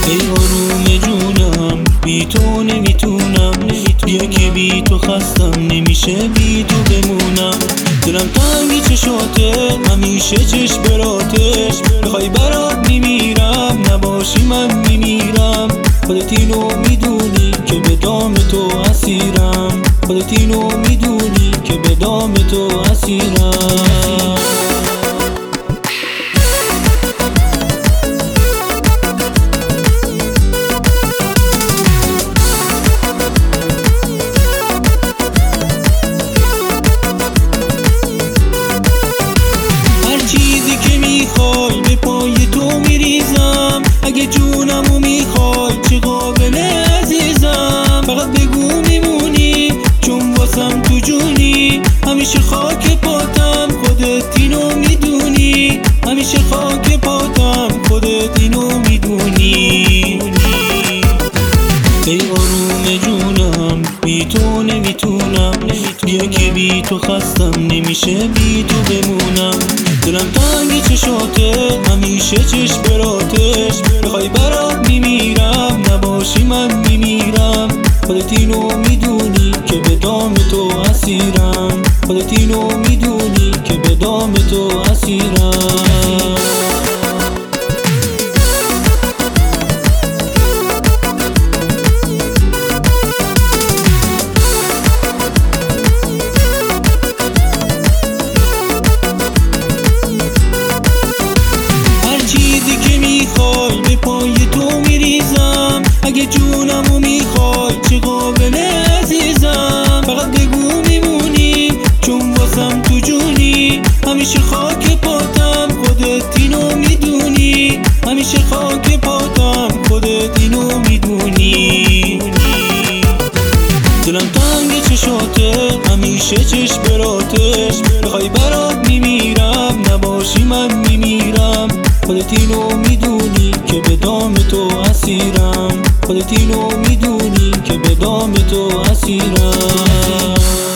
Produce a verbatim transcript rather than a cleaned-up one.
ای آروم جونم بی تو نمیتونم، بیا که بی تو خستم نمیشه بی تو بمونم. دلم تنگی چشاته همیشه چشم براتش، بخوای برات میمیرم نباشی من میمیرم. خودت اینو میدونی که به دام تو اسیرم، خودت اینو میدونی که به دام تو اسیرم. به پای تو میریزم، اگه جونمو میخوای چه قابله عزیزم. فقط بگو میمونی چون واسم تو جونی، همیشه خاک پاتم خودت اینو میدونی، همیشه خاک پاتم خودت اینو میدونی. ای آروم جونم بی تو نمیتونم، بیا که بی تو خستم نمیشه بی تو بمونم. دلم تنگی چشاته همیشه چشم براتش، بخوای برات میمیرم نباشی من میمیرم. خودت اینو میدونی که به دام تو اسیرم، خودت اینو میدونی که به دام تو اسیرم. به پای تو میریزم، اگه جونمو میخوای چه قابله عزیزم. فقط بگو میمونی چون واسم تو جونی، همیشه خاک پاتم خودت اینو میدونی، همیشه خاک پاتم خودت اینو میدونی. دلم تنگ چشاته همیشه چشم براتش، بخوای برات میمیرم نباشی من میمیرم. خودت اینو میدونی که به دام تو اسیرم، خودت اینو میدونی که به دام تو اسیرم.